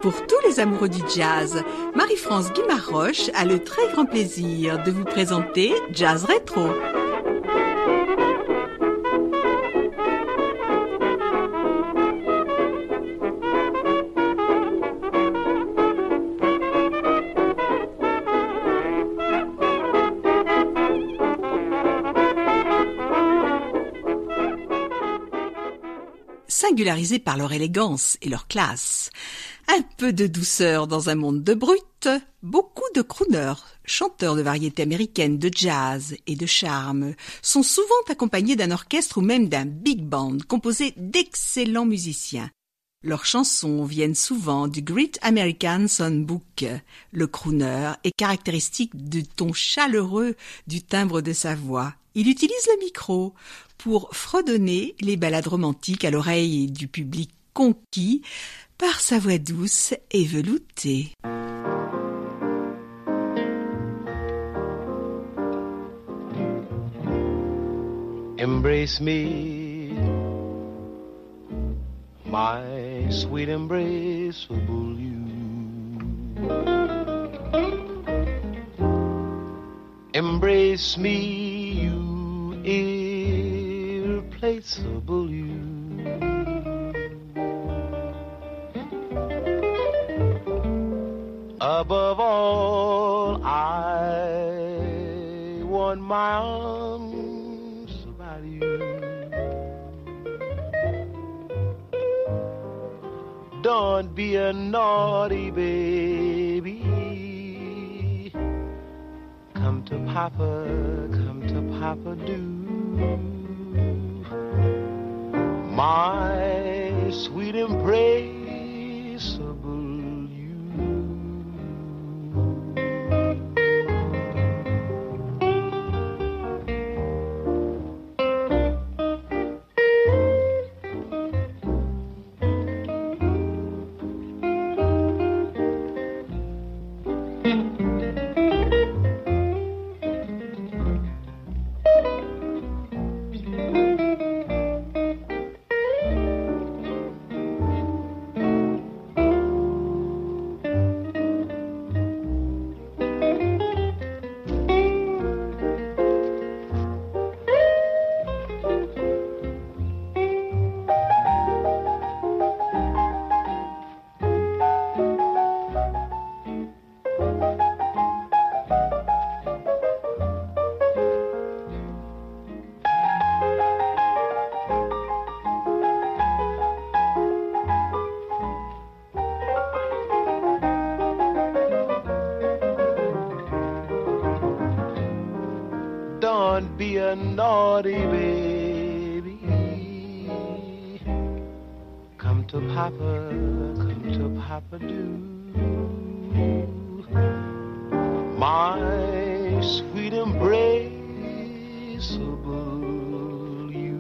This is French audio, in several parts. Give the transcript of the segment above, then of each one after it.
Pour tous les amoureux du jazz, Marie-France Guimard-Roche a le très grand plaisir de vous présenter Jazz Rétro. Singularisés par leur élégance et leur classe. Un peu de douceur dans un monde de brutes, beaucoup de crooners, chanteurs de variétés américaines, de jazz et de charme, sont souvent accompagnés d'un orchestre ou même d'un big band composé d'excellents musiciens. Leurs chansons viennent souvent du Great American Songbook. Le crooner est caractéristique du ton chaleureux du timbre de sa voix. Il utilise le micro pour fredonner les ballades romantiques à l'oreille du public conquis par sa voix douce et veloutée. Embrace me, my sweet embraceable you. Embrace me, you irreplaceable you. Above all, I want my arms about you. Don't be a naughty baby. Come to Papa do. My sweet embraceable you. Don't be a naughty baby. Come to Papa do. My sweet embraceable you.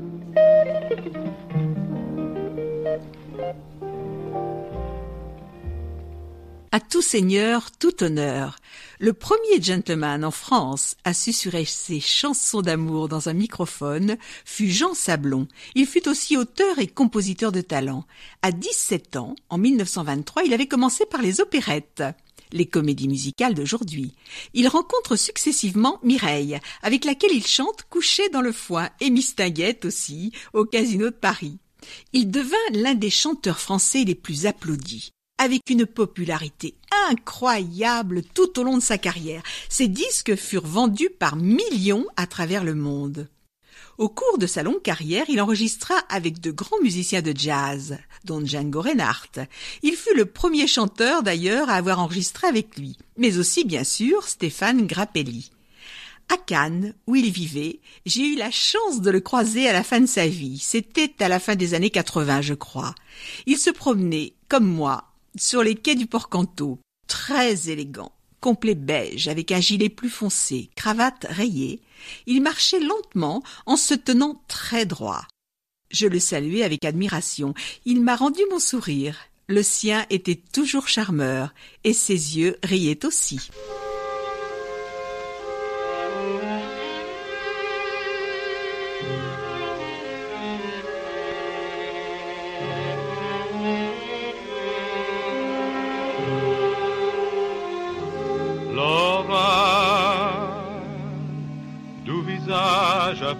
À tout seigneur, tout honneur. Le premier gentleman en France à susurrer ses chansons d'amour dans un microphone fut Jean Sablon. Il fut aussi auteur et compositeur de talent. À 17 ans, en 1923, il avait commencé par les opérettes, les comédies musicales d'aujourd'hui. Il rencontre successivement Mireille, avec laquelle il chante couché dans le foin, et Mistinguett aussi, au Casino de Paris. Il devint l'un des chanteurs français les plus applaudis, avec une popularité incroyable tout au long de sa carrière. Ses disques furent vendus par millions à travers le monde. Au cours de sa longue carrière, il enregistra avec de grands musiciens de jazz, dont Django Reinhardt. Il fut le premier chanteur d'ailleurs à avoir enregistré avec lui, mais aussi bien sûr Stéphane Grappelli. À Cannes, où il vivait, j'ai eu la chance de le croiser à la fin de sa vie. C'était à la fin des années 80, je crois. Il se promenait, comme moi, sur les quais du Port-Canto, très élégant, complet beige, avec un gilet plus foncé, cravate rayée. Il marchait lentement en se tenant très droit. Je le saluai avec admiration. Il m'a rendu mon sourire. Le sien était toujours charmeur, et ses yeux riaient aussi.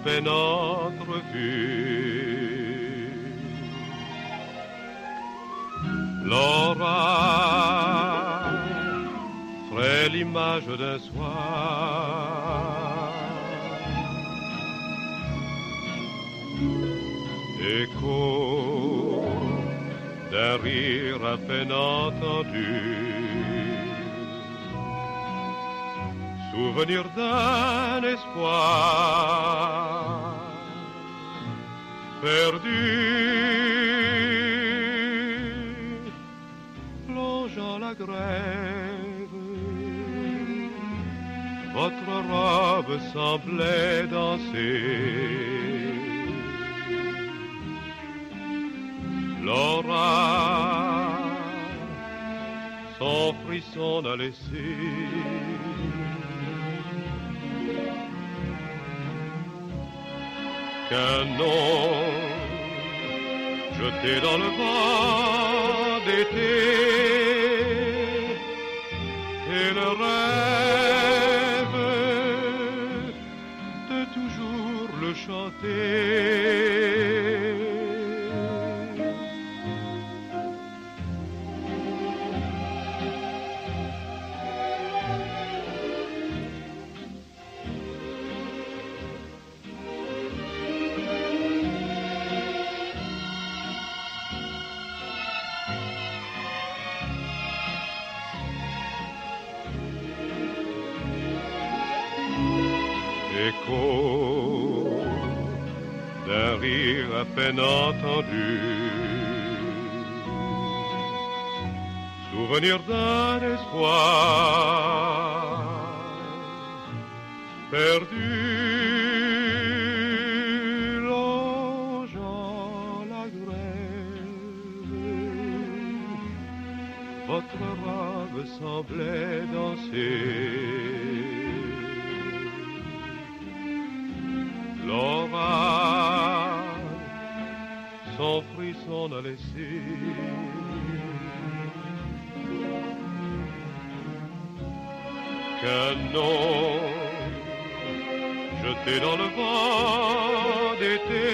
peine entrevue. L'orage ferait l'image d'un soir, écho d'un rire à peine entendu, souvenir d'un espoir perdu, plongeant la grève, votre robe semblait danser. L'orage, son frisson a laissé qu'un nom jeté dans le vent d'été, et le rêve de toujours le chanter. Écho d'un rire à peine entendu, souvenir d'un espoir perdu, longeant la grève, votre robe semblait danser. L'orage, son frisson a laissé qu'un nom jeté dans le vent d'été,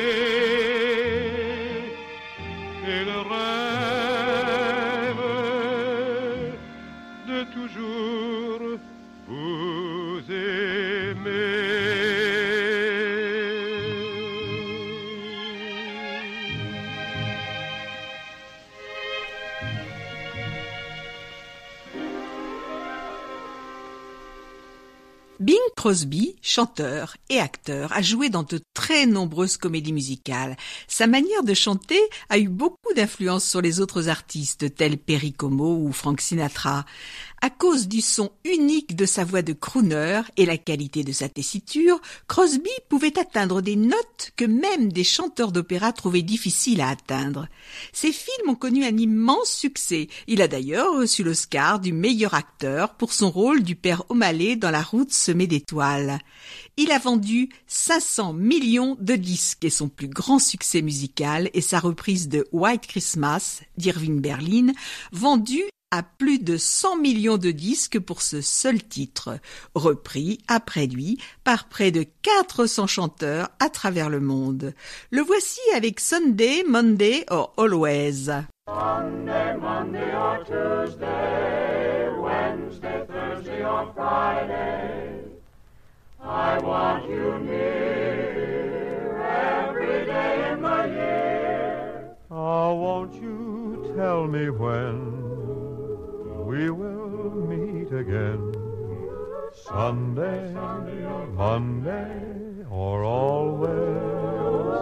et le rêve de toujours vous aimer. Bing Crosby, chanteur et acteur, a joué dans de très nombreuses comédies musicales. Sa manière de chanter a eu beaucoup d'influence sur les autres artistes tels Perry Como ou Frank Sinatra. À cause du son unique de sa voix de crooner et la qualité de sa tessiture, Crosby pouvait atteindre des notes que même des chanteurs d'opéra trouvaient difficiles à atteindre. Ses films ont connu un immense succès. Il a d'ailleurs reçu l'Oscar du meilleur acteur pour son rôle du père O'Malley dans La route semée d'étoiles. Il a vendu 500 millions de disques et son plus grand succès musical est sa reprise de White Christmas d'Irving Berlin, vendue à plus de 100 millions de disques pour ce seul titre, repris après lui par près de 400 chanteurs à travers le monde. Le voici avec Sunday, Monday or Always. Sunday, Monday or Tuesday, Wednesday, Thursday or Friday, I want you near every day in the year. Oh, won't you tell me when we will meet again? Sunday, Monday, or always.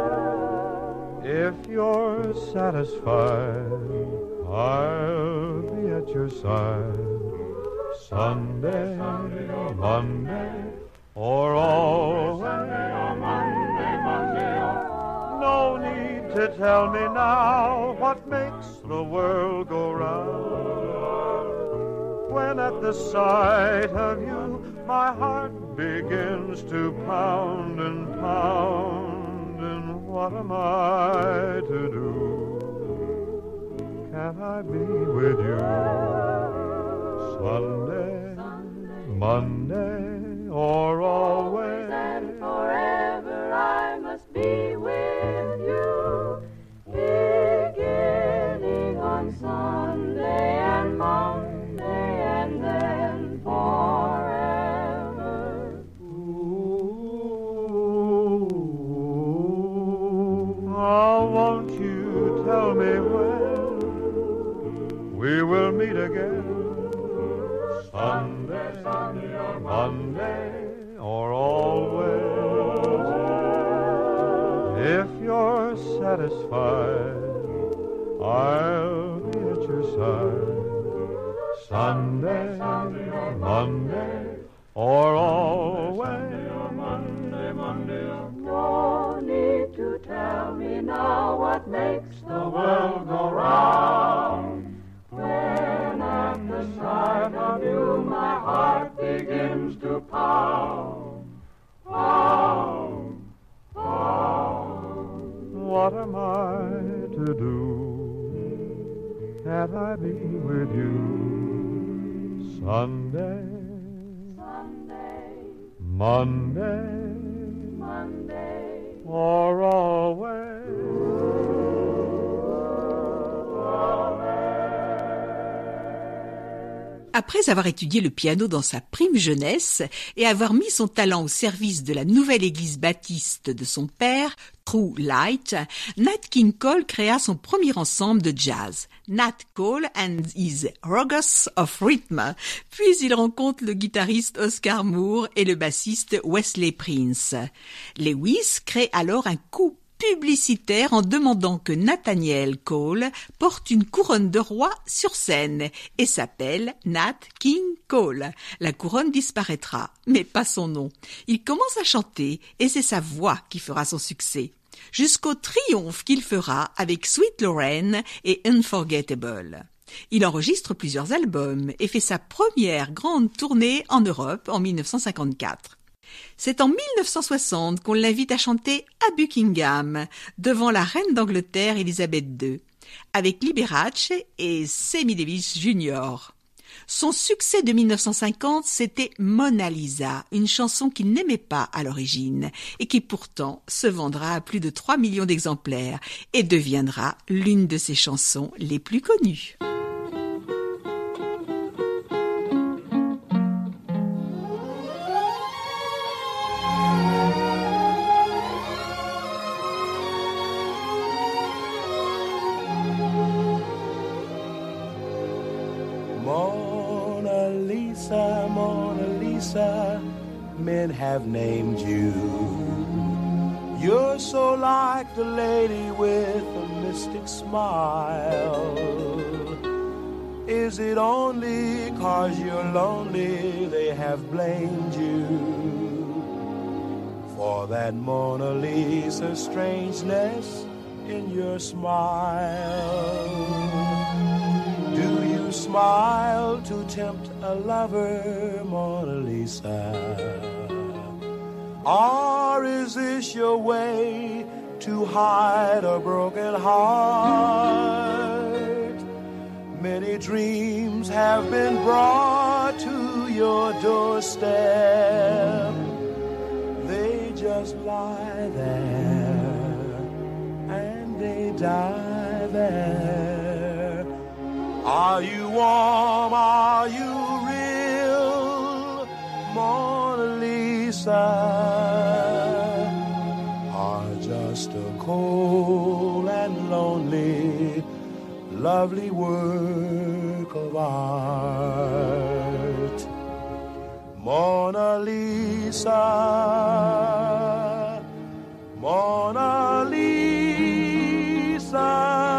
If you're satisfied, I'll be at your side. Sunday, Monday, or always. No need to tell me now what makes the world go round. When at the sight of you, my heart begins to pound and pound. And what am I to do? Can I be with you? Sunday, Monday, or always. And forever be with you, beginning on Sunday and Monday and then forever. Ooh, oh, won't you tell me when we will meet again? Sunday, Sunday or Monday, or always. If you're satisfied, I'll be at your side. Sunday, Sunday or Monday, or always. No need to tell me now what makes the world go round. When at the sight of you my heart begins to pound, pound, pound. What am I to do? Can't I be with you? Sunday, Sunday, Monday, Monday, or always. Après avoir étudié le piano dans sa prime jeunesse et avoir mis son talent au service de la nouvelle église baptiste de son père, True Light, Nat King Cole créa son premier ensemble de jazz, Nat Cole and his Ruggers of Rhythm. Puis il rencontre le guitariste Oscar Moore et le bassiste Wesley Prince. Lewis crée alors un coup publicitaire en demandant que Nathaniel Cole porte une couronne de roi sur scène et s'appelle Nat King Cole. La couronne disparaîtra, mais pas son nom. Il commence à chanter et c'est sa voix qui fera son succès. Jusqu'au triomphe qu'il fera avec Sweet Lorraine et Unforgettable. Il enregistre plusieurs albums et fait sa première grande tournée en Europe en 1954. C'est en 1960 qu'on l'invite à chanter à Buckingham, devant la reine d'Angleterre Élisabeth II, avec Liberace et Sammy Davis Jr. Son succès de 1950, c'était Mona Lisa, une chanson qu'il n'aimait pas à l'origine et qui pourtant se vendra à plus de 3 millions d'exemplaires et deviendra l'une de ses chansons les plus connues. Mona Lisa, men have named you. You're so like the lady with a mystic smile. Is it only 'cause you're lonely they have blamed you for that Mona Lisa strangeness in your smile? Do you smile to tempt a lover, Mona Lisa? Or is this your way to hide a broken heart? Many dreams have been brought to your doorstep. They just lie there and they die there. Are you warm? Are you real, Mona Lisa? Or just a cold and lonely, lovely work of art? Mona Lisa, Mona Lisa.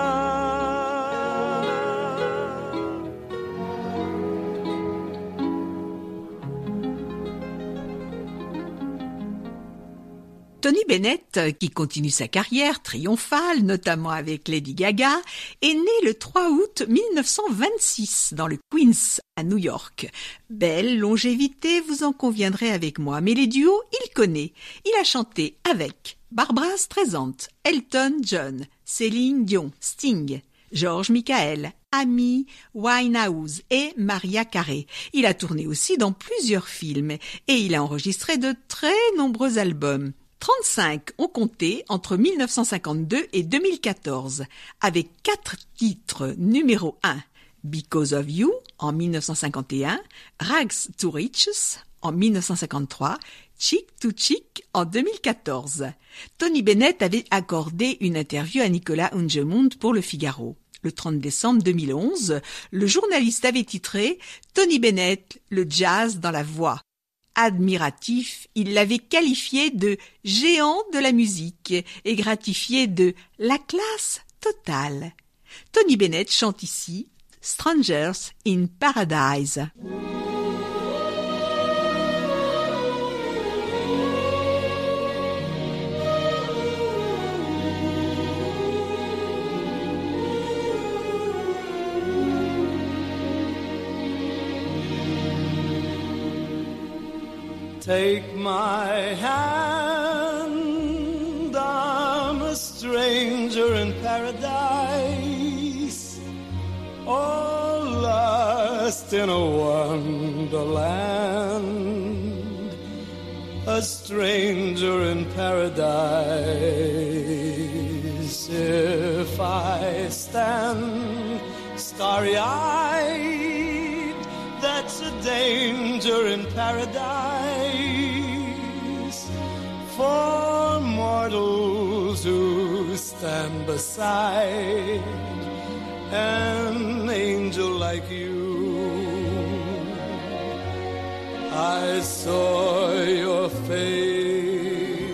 Tony Bennett, qui continue sa carrière triomphale, notamment avec Lady Gaga, est né le 3 août 1926 dans le Queens, à New York. Belle longévité, vous en conviendrez avec moi, mais les duos, il connaît. Il a chanté avec Barbra Streisand, Elton John, Céline Dion, Sting, George Michael, Amy Winehouse et Mariah Carey. Il a tourné aussi dans plusieurs films et il a enregistré de très nombreux albums. 35 ont compté entre 1952 et 2014, avec 4 titres numéro 1. Because of You en 1951, Rags to Riches en 1953, Cheek to Cheek en 2014. Tony Bennett avait accordé une interview à Nicolas Ungemund pour Le Figaro. Le 30 décembre 2011, le journaliste avait titré « Tony Bennett, le jazz dans la voix ». Admiratif, il l'avait qualifié de « géant de la musique » et gratifié de « la classe totale ». Tony Bennett chante ici « Strangers in Paradise ». Take my hand, I'm a stranger in paradise, all lost in a wonderland, a stranger in paradise. If I stand starry-eyed, that's a danger in paradise for mortals who stand beside an angel like you. I saw your face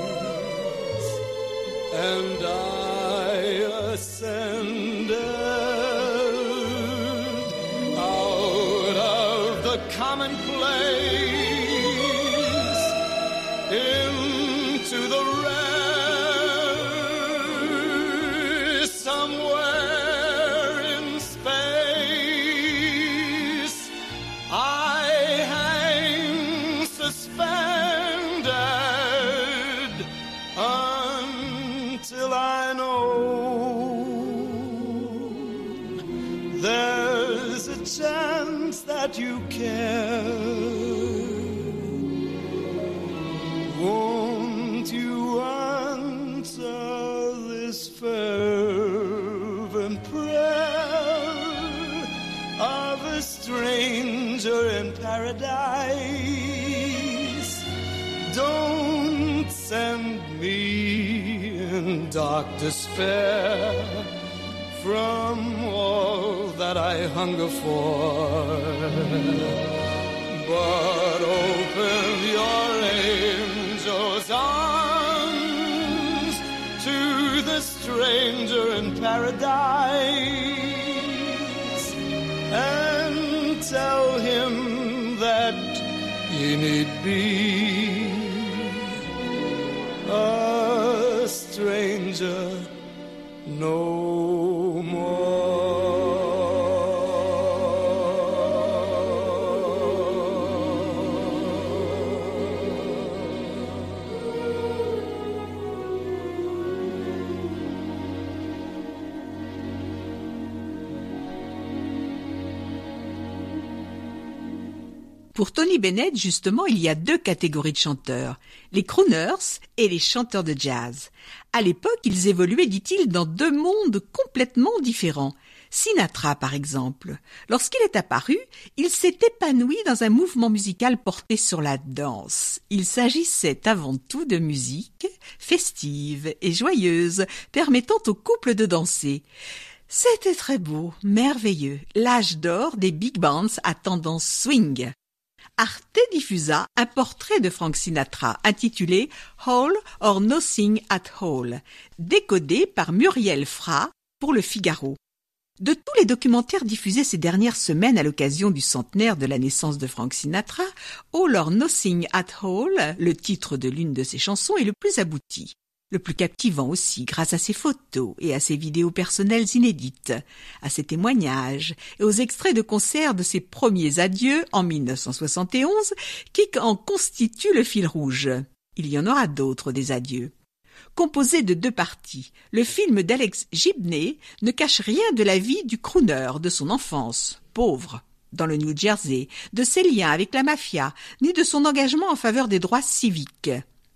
and I ascended commonplace into the rare somewhere in space. I hang suspended until I know there's a chance that you care. Won't you answer this fervent prayer of a stranger in paradise? Don't send me in dark despair from all that I hunger for, but open your angel's arms to the stranger in paradise and tell him that he need be a stranger no more. Pour Tony Bennett, justement, il y a 2 catégories de chanteurs, les crooners et les chanteurs de jazz. À l'époque, ils évoluaient, dit-il, dans 2 mondes complètement différents. Sinatra, par exemple. Lorsqu'il est apparu, il s'est épanoui dans un mouvement musical porté sur la danse. Il s'agissait avant tout de musique festive et joyeuse, permettant aux couples de danser. C'était très beau, merveilleux, l'âge d'or des big bands à tendance swing. Arte diffusa un portrait de Frank Sinatra intitulé « All or Nothing at All », décodé par Muriel Fra pour Le Figaro. De tous les documentaires diffusés ces dernières semaines à l'occasion du centenaire de la naissance de Frank Sinatra, « All or Nothing at All », le titre de l'une de ses chansons, est le plus abouti. Le plus captivant aussi, grâce à ses photos et à ses vidéos personnelles inédites, à ses témoignages et aux extraits de concerts de ses premiers adieux en 1971 qui en constituent le fil rouge. Il y en aura d'autres des adieux. Composé de 2 parties, le film d'Alex Gibney ne cache rien de la vie du crooner, de son enfance, pauvre, dans le New Jersey, de ses liens avec la mafia, ni de son engagement en faveur des droits civiques.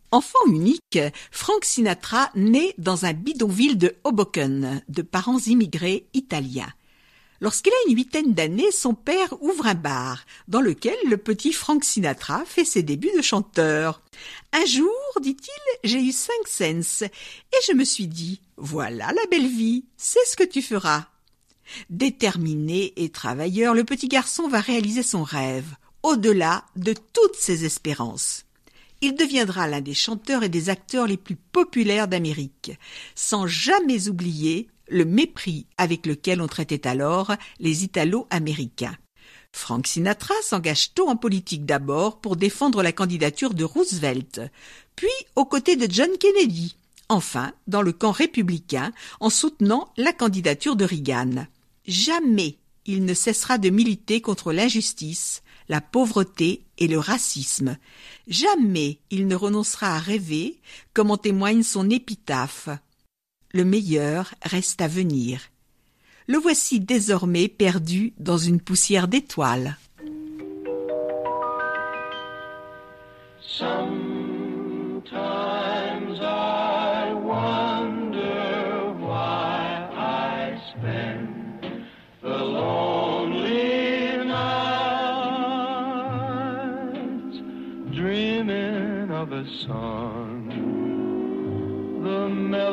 Enfant unique, Frank Sinatra naît dans un bidonville de Hoboken, de parents immigrés italiens. Lorsqu'il a une 8aine d'années, son père ouvre un bar, dans lequel le petit Frank Sinatra fait ses débuts de chanteur. Un jour, dit-il, j'ai eu 5 cents, et je me suis dit, voilà la belle vie, c'est ce que tu feras. Déterminé et travailleur, le petit garçon va réaliser son rêve, au-delà de toutes ses espérances. Il deviendra l'un des chanteurs et des acteurs les plus populaires d'Amérique, sans jamais oublier le mépris avec lequel on traitait alors les Italo-Américains. Frank Sinatra s'engage tôt en politique d'abord pour défendre la candidature de Roosevelt, puis aux côtés de John Kennedy, enfin dans le camp républicain en soutenant la candidature de Reagan. Jamais il ne cessera de militer contre l'injustice, la pauvreté et le racisme. Jamais il ne renoncera à rêver, comme en témoigne son épitaphe. Le meilleur reste à venir. Le voici désormais perdu dans une poussière d'étoiles. Sometimes I wonder why I spend the lonely nights dreaming of a song. The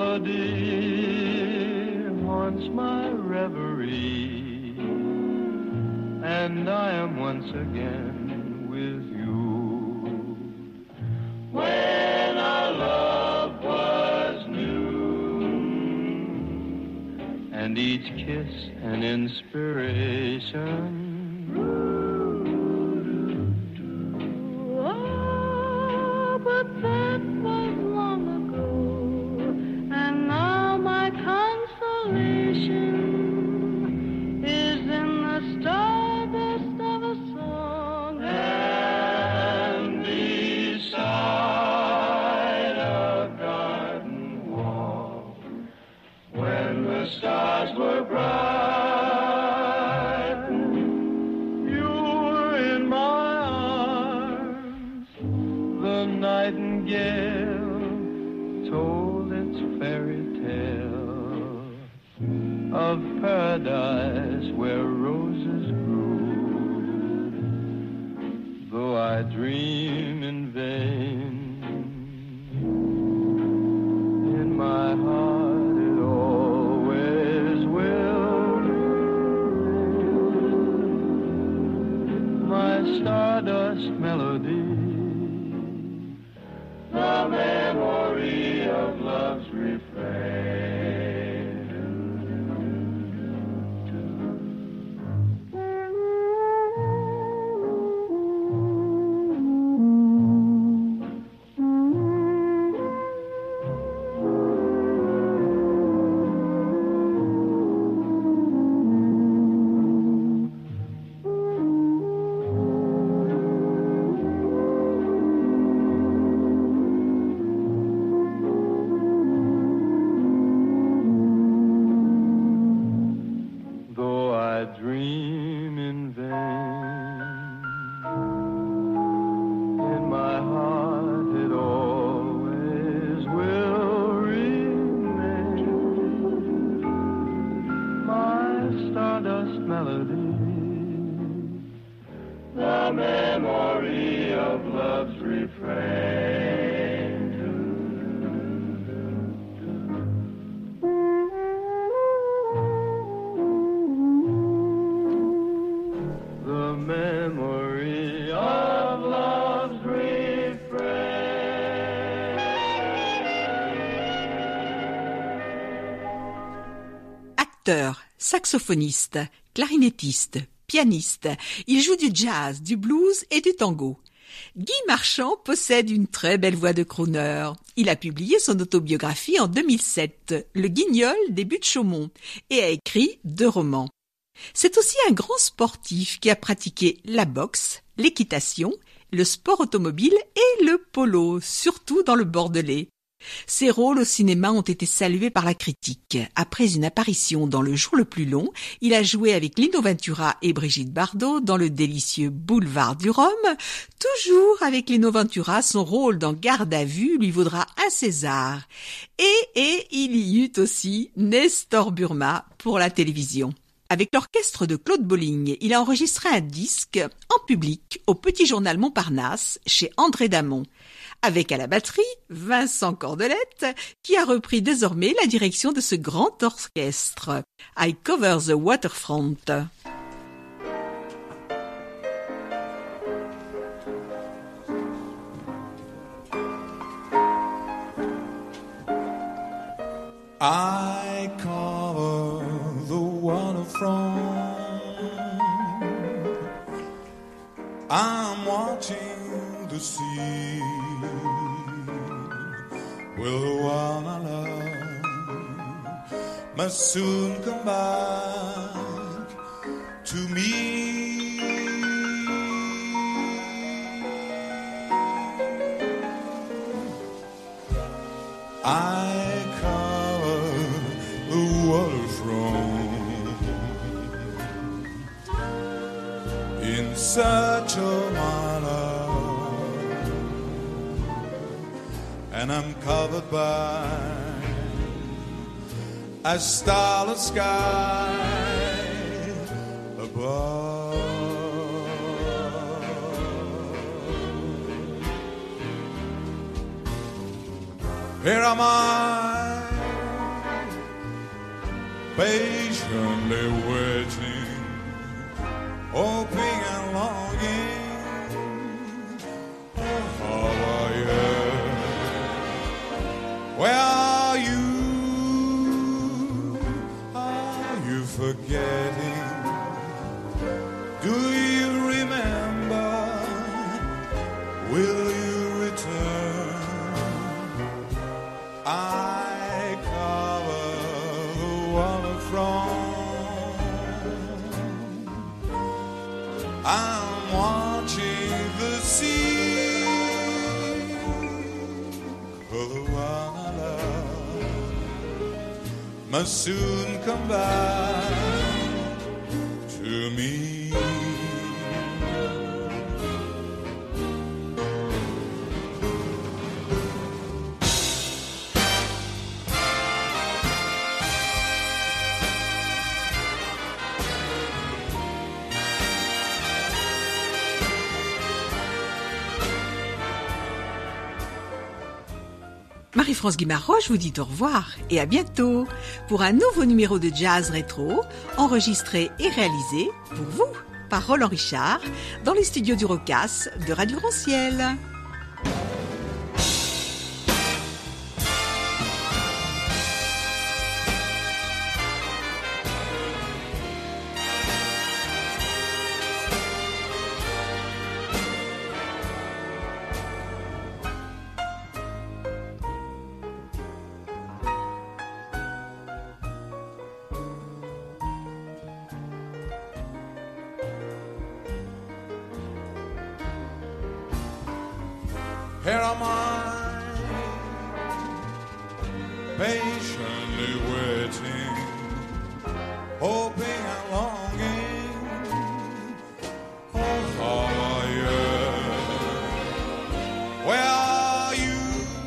melody haunts my reverie, and I am once again with you. When our love was new, and each kiss an inspiration. Oh, but that was long ago, and now my consolation is in the starburst of a song. And beside a garden wall, when the stars were bright, you were in my arms. The nightingale told its fairy tale of paradise where roses grew. Though I dream in vain, in my heart it always will remain. My stardust melody, the memory of love's refrain. Dream in vain. In my heart it always will remain. My stardust melody, the memory of love's refrain. Memory of love's refrain. Acteur, saxophoniste, clarinettiste, pianiste, il joue du jazz, du blues et du tango. Guy Marchand possède une très belle voix de crooner. Il a publié son autobiographie en 2007, Le Guignol des Buttes Chaumont, et a écrit 2 romans. C'est aussi un grand sportif qui a pratiqué la boxe, l'équitation, le sport automobile et le polo, surtout dans le Bordelais. Ses rôles au cinéma ont été salués par la critique. Après une apparition dans Le Jour le plus long, il a joué avec Lino Ventura et Brigitte Bardot dans le délicieux Boulevard du Rhum. Toujours avec Lino Ventura, son rôle dans Garde à vue lui vaudra un César. Et il y eut aussi Nestor Burma pour la télévision. Avec l'orchestre de Claude Bolling, il a enregistré un disque en public au Petit Journal Montparnasse chez André Damon. Avec à la batterie Vincent Cordelette, qui a repris désormais la direction de ce grand orchestre. I Cover the Waterfront. I cover the waterfront. I'm watching the sea. Will the one I love must soon come back to me. I cover the waterfront in search of my love, and I'm covered by a starless sky above. Here am I, patiently waiting, hoping and longing. Oh, how are you? Where are you? Are you forgetting? Do you remember? Will you return? I cover the waterfront. I'm watching the sea for the one I love must soon come back to me. Marie-France Guimarroche vous dit au revoir et à bientôt pour un nouveau numéro de Jazz Rétro enregistré et réalisé pour vous par Roland Richard dans les studios du Rocas de Radio Grand-Ciel. Here am I, patiently waiting, hoping and longing. Oh, how are you? Where are you?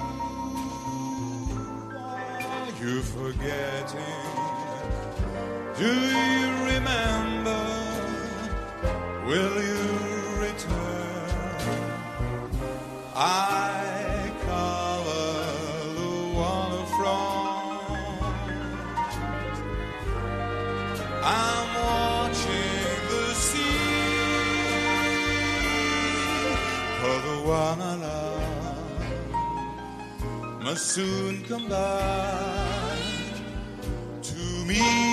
Are you forgetting? Do you remember? Will you return? I cover the waterfront. I'm watching the sea for the one I love must soon come back to me.